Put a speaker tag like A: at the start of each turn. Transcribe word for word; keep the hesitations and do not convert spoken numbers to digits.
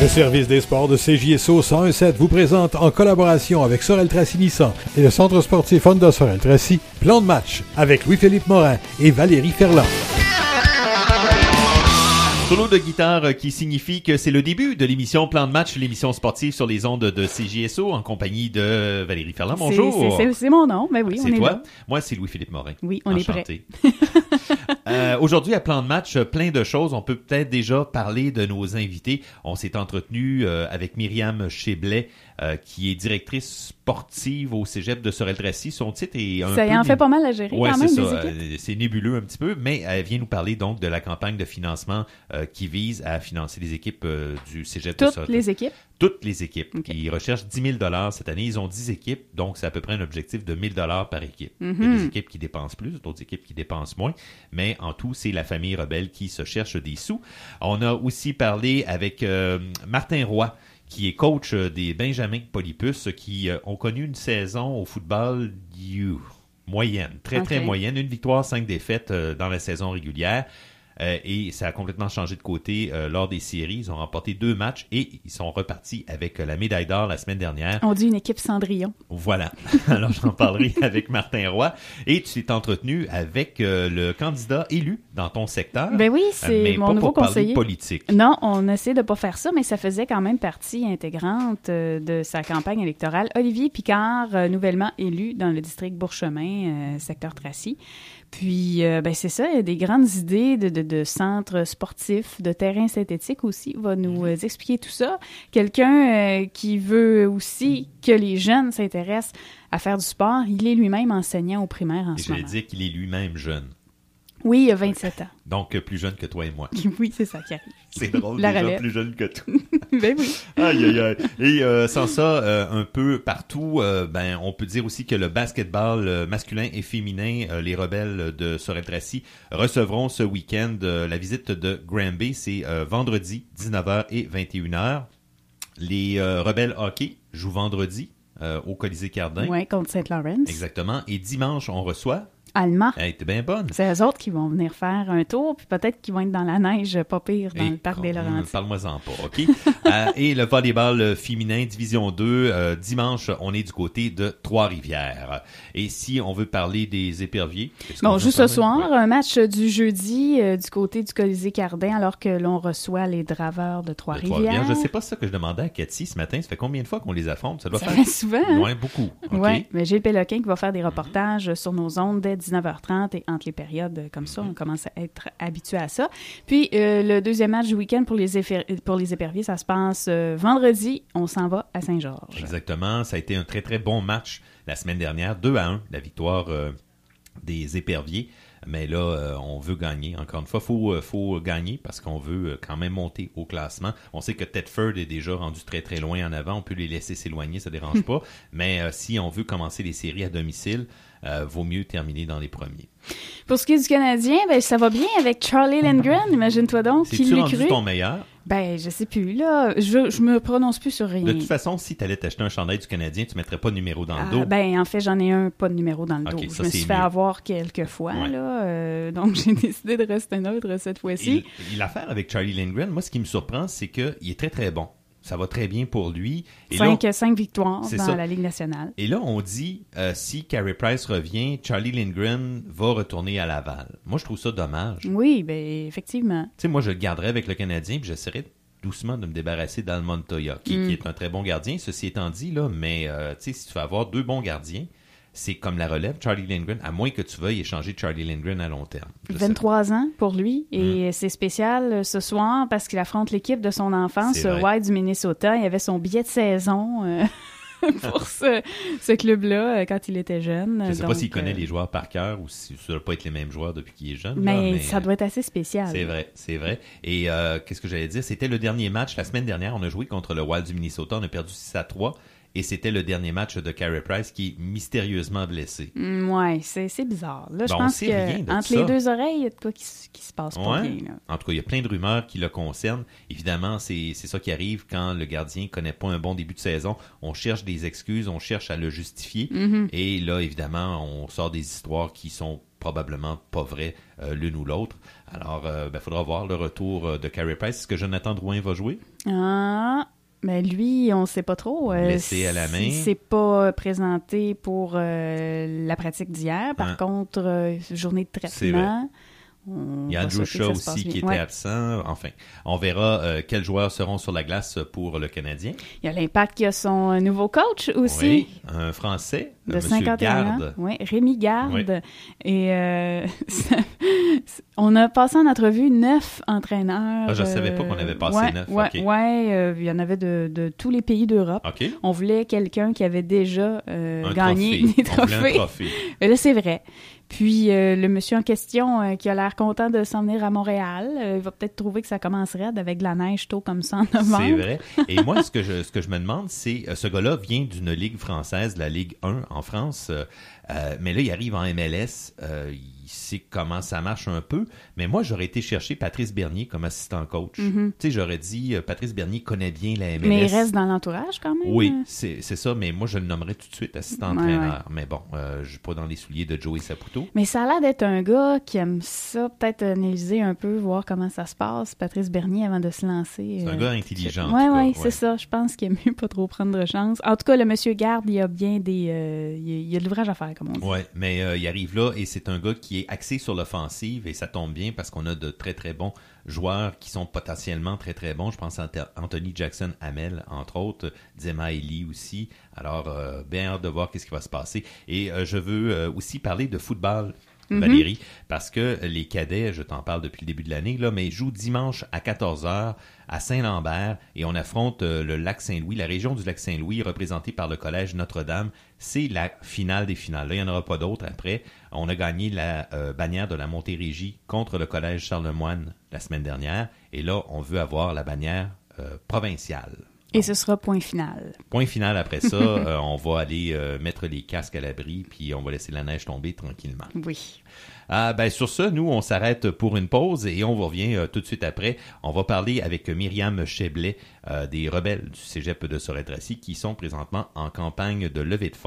A: Le service des sports de C J S O cent un sept vous présente, en collaboration avec Sorel Tracy Nissan et le centre sportif Honda Sorel Tracy, plan de match avec Louis-Philippe Morin et Valérie Ferland.
B: Solo de guitare qui signifie que c'est le début de l'émission Plan de match, l'émission sportive sur les ondes de C J S O en compagnie de Valérie Ferland. Bonjour.
C: C'est, c'est, c'est mon nom, mais oui,
B: c'est
C: on est
B: toi.
C: là.
B: Moi, c'est Louis-Philippe Morin.
C: Oui, on
B: Enchanté.
C: est prêt.
B: euh, aujourd'hui, à Plan de match, plein de choses. On peut peut-être déjà parler de nos invités. On s'est entretenu euh, avec Myriam Chéblet, euh, qui est directrice sportive au cégep de Sorel-Tracy. Son titre est un
C: ça
B: peu...
C: Ça en fait pas mal à gérer
B: ouais,
C: quand même,
B: c'est
C: des
B: ça.
C: équipes.
B: Euh, c'est nébuleux un petit peu, mais elle vient nous parler donc de la campagne de financement euh, qui vise à financer les équipes euh, du cégep
C: Toutes
B: de Sorel-Tracy.
C: les équipes?
B: Toutes les équipes.
C: Okay.
B: Ils recherchent dix mille dollars cette année. Ils ont dix équipes, donc c'est à peu près un objectif de mille dollars par équipe.
C: Mm-hmm.
B: Il y a des équipes qui dépensent plus, d'autres équipes qui dépensent moins, mais en tout, c'est la famille Rebelle qui se cherche des sous. On a aussi parlé avec euh, Martin Roy, qui est coach des Benjamins Polypus, qui euh, ont connu une saison au football you, moyenne, très très
C: okay.
B: moyenne. Une victoire, cinq défaites euh, dans la saison régulière. Euh, et ça a complètement changé de côté euh, lors des séries. Ils ont remporté deux matchs et ils sont repartis avec euh, la médaille d'or la semaine dernière.
C: On dit une équipe Cendrillon.
B: Voilà. Alors, j'en parlerai avec Martin Roy. Et tu t'es entretenu avec euh, le candidat élu dans ton secteur.
C: Ben oui, c'est
B: mais
C: mon
B: pas
C: nouveau
B: pour parler
C: conseiller.
B: politique.
C: Non, on essaie de pas faire ça, mais ça faisait quand même partie intégrante euh, de sa campagne électorale. Olivier Picard, euh, nouvellement élu dans le district Bourchemin, euh, secteur Tracy. Puis, euh, ben c'est ça, il y a des grandes idées de, de, de centres sportifs, de terrains synthétiques aussi. Il va nous euh, expliquer tout ça. Quelqu'un euh, qui veut aussi que les jeunes s'intéressent à faire du sport. Il est lui-même enseignant au primaire en
B: et
C: ce moment.
B: je vais dire qu'il est lui-même jeune.
C: Oui, il a vingt-sept ans.
B: Donc, plus jeune que toi et moi.
C: Oui, c'est ça qui arrive.
B: C'est drôle,
C: La
B: déjà
C: relève.
B: plus jeune que toi.
C: Ben oui.
B: Aïe, aïe, aïe. Et euh, sans ça, euh, un peu partout, euh, ben, on peut dire aussi que le basketball euh, masculin et féminin, euh, les Rebelles de Sorel-Tracy, recevront ce week-end euh, la visite de Granby. C'est euh, vendredi, dix-neuf heures et vingt et une heures. Les euh, Rebelles hockey jouent vendredi euh, au Colisée Cardin.
C: Oui, contre Saint-Laurent.
B: Exactement. Et dimanche, on reçoit...
C: Alma.
B: Elle était bien bonne.
C: C'est eux autres qui vont venir faire un tour, puis peut-être qu'ils vont être dans la neige, pas pire, dans
B: et
C: le parc des Laurentides.
B: Parle-moi-en pas, OK? euh, et le volleyball féminin, division deux, euh, dimanche, on est du côté de Trois-Rivières. Et si on veut parler des éperviers...
C: Bon, on joue ce soir,
B: ouais.
C: un match du jeudi euh, du côté du Colisée Cardin, alors que l'on reçoit les Draveurs de Trois-Rivières.
B: De Trois-Rivières. Je sais pas ça que je demandais à Cathy ce matin. Ça fait combien de fois qu'on les affronte? Ça doit
C: ça
B: faire...
C: fait souvent, hein?
B: Ouais, beaucoup. Okay.
C: Oui, mais Gilles Péloquin qui va faire des reportages mm-hmm. sur nos ondes dès dix-neuf heures trente et entre les périodes comme ça, on commence à être habitué à ça. Puis, euh, le deuxième match du week-end pour les, effet, pour les éperviers, ça se passe euh, vendredi. On s'en va à Saint-Georges.
B: Exactement. Ça a été un très, très bon match la semaine dernière. deux à un, la victoire euh, des éperviers. Mais là, euh, on veut gagner. Encore une fois, il faut, euh, faut gagner parce qu'on veut euh, quand même monter au classement. On sait que Thetford est déjà rendu très, très loin en avant. On peut les laisser s'éloigner, ça ne dérange pas. Mais euh, si on veut commencer les séries à domicile, euh, vaut mieux terminer dans les premiers.
C: Pour ce qui est du Canadien, ben, ça va bien avec Charlie Lindgren, imagine-toi donc.
B: C'est-tu
C: qui l'eût
B: rendu
C: cru?
B: ton meilleur?
C: Ben, je sais plus, là. Je, je me prononce plus sur rien.
B: De toute façon, si tu allais t'acheter un chandail du Canadien, tu ne mettrais pas de numéro dans le dos.
C: Ah, ben, en fait, j'en ai un, pas de numéro dans le
B: okay,
C: dos.
B: ça,
C: je me suis
B: mieux.
C: fait avoir quelques fois, ouais. là. Euh, donc, j'ai décidé de rester neutre cette fois-ci.
B: Et, et l'affaire avec Charlie Lindgren, moi, ce qui me surprend, c'est qu'il est très, très bon. Ça va très bien pour lui. Et
C: cinq,
B: là,
C: cinq victoires dans
B: ça.
C: la Ligue nationale.
B: Et là, on dit, euh, si Carey Price revient, Charlie Lindgren va retourner à Laval. Moi, je trouve ça dommage.
C: Oui, bien, effectivement.
B: Tu sais, moi, je le garderais avec le Canadien, puis j'essaierais doucement de me débarrasser d'Al Montoya, qui, mm. qui est un très bon gardien, ceci étant dit, là, mais euh, tu sais, si tu veux avoir deux bons gardiens, c'est comme la relève, Charlie Lindgren, à moins que tu veuilles échanger Charlie Lindgren à long terme.
C: vingt-trois ans pour lui, et mmh. c'est spécial ce soir parce qu'il affronte l'équipe de son enfance, Wild du Minnesota. Il avait son billet de saison euh, pour ce, ce club-là quand il était jeune.
B: Je ne sais
C: Donc,
B: pas s'il connaît
C: euh...
B: les joueurs par cœur ou si ça ne doit pas être les mêmes joueurs depuis qu'il est jeune.
C: Mais,
B: là, mais
C: ça doit être assez spécial.
B: C'est vrai, c'est vrai. Et euh, qu'est-ce que j'allais dire? C'était le dernier match la semaine dernière. On a joué contre le Wild du Minnesota. On a perdu six à trois. et c'était le dernier match de Carey Price qui est mystérieusement blessé.
C: Mm, ouais, c'est, c'est bizarre. Là, je
B: Bon,
C: pense
B: on sait rien de
C: qu'entre
B: ça.
C: les deux oreilles, il y a de quoi qui, s- qui se passe pas
B: Ouais.
C: bien. Là.
B: En tout cas, il y a plein de rumeurs qui le concernent. Évidemment, c'est, c'est ça qui arrive quand le gardien connaît pas un bon début de saison. On cherche des excuses, on cherche à le justifier.
C: Mm-hmm.
B: Et là, évidemment, on sort des histoires qui sont probablement pas vraies euh, l'une ou l'autre. Alors, il euh, ben, faudra voir le retour euh, de Carey Price. Est-ce que Jonathan Drouin va jouer?
C: Ah, mais lui, on sait pas trop. Euh,
B: Blessé à la main.
C: Il s'est pas présenté pour euh, la pratique d'hier. Par
B: Hein.
C: contre, euh, journée de
B: C'est vrai.
C: traitement. On
B: Il y a
C: va
B: Andrew
C: souhaiter que
B: Shaw
C: ça se passe
B: aussi
C: bien.
B: qui était
C: Ouais.
B: absent. Enfin, on verra euh, quels joueurs seront sur la glace pour le Canadien.
C: Il y a l'Impact qui a son euh, nouveau coach aussi.
B: Oui, un Français,
C: De
B: Monsieur
C: cinquante et un ans.
B: Garde.
C: Oui, Rémi Garde.
B: Oui.
C: Et euh, ça- on a passé en entrevue neuf entraîneurs.
B: Ah, je savais pas qu'on avait passé
C: ouais,
B: neuf,
C: Ouais,
B: ok.
C: ouais, euh, il y en avait de, de tous les pays d'Europe.
B: OK.
C: On voulait quelqu'un qui avait déjà euh,
B: Un
C: gagné
B: trophée.
C: des
B: On voulait un
C: trophées.
B: trophée.
C: Et là, c'est vrai. Puis euh, le monsieur en question euh, qui a l'air content de s'en venir à Montréal, euh, il va peut-être trouver que ça commence raide avec de la neige tôt comme ça en novembre.
B: C'est vrai. Et moi, ce que je, ce que je me demande, c'est, euh, ce gars-là vient d'une ligue française, la Ligue un en France, euh, euh, mais là, il arrive en M L S, euh, il sait comment ça marche un peu, mais moi, j'aurais été chercher Patrice Bernier comme assistant coach.
C: Mm-hmm.
B: Tu sais, j'aurais dit, euh, Patrice Bernier connaît bien la M L S.
C: Mais il reste dans l'entourage quand même.
B: Oui, c'est, c'est ça, mais moi, je le nommerais tout de suite assistant
C: Ouais,
B: entraîneur. Mais bon, euh, je suis pas dans les souliers de Joey Saputo.
C: Mais ça a l'air d'être un gars qui aime ça, peut-être analyser un peu, voir comment ça se passe, Patrice Bernier, avant de se lancer.
B: C'est un
C: euh,
B: gars intelligent. en
C: Oui,
B: tout cas,
C: oui,
B: ouais.
C: c'est ça. Je pense qu'il est mieux pas trop prendre de chance. En tout cas, le monsieur Garde, il y a bien des... euh, il y a- il y a de l'ouvrage à faire, comme on dit.
B: Ouais, mais euh, il arrive là et c'est un gars qui est axé sur l'offensive et ça tombe bien parce qu'on a de très très bons joueurs qui sont potentiellement très très bons. Je pense à Anthony Jackson Hamel, entre autres, Dzema Eli aussi. Alors, euh, bien hâte de voir qu'est-ce qui va se passer. Et euh, je veux euh, aussi parler de football.
C: Mm-hmm.
B: Valérie, parce que les cadets, je t'en parle depuis le début de l'année, là, mais ils jouent dimanche à quatorze heures à Saint-Lambert et on affronte euh, le lac Saint-Louis, la région du lac Saint-Louis, représentée par le collège Notre-Dame. C'est la finale des finales. Là, il n'y en aura pas d'autres après. On a gagné la euh, bannière de la Montérégie contre le collège Charlemagne la semaine dernière et là, on veut avoir la bannière euh, provinciale.
C: Et ce sera point final.
B: Point final après ça, euh, on va aller euh, mettre les casques à l'abri puis on va laisser la neige tomber tranquillement.
C: Oui.
B: Ah, ben sur ça, nous, on s'arrête pour une pause et on revient euh, tout de suite après. On va parler avec Myriam Cheblet euh, des Rebelles du Cégep de Sorel-Tracy qui sont présentement en campagne de levée de fonds.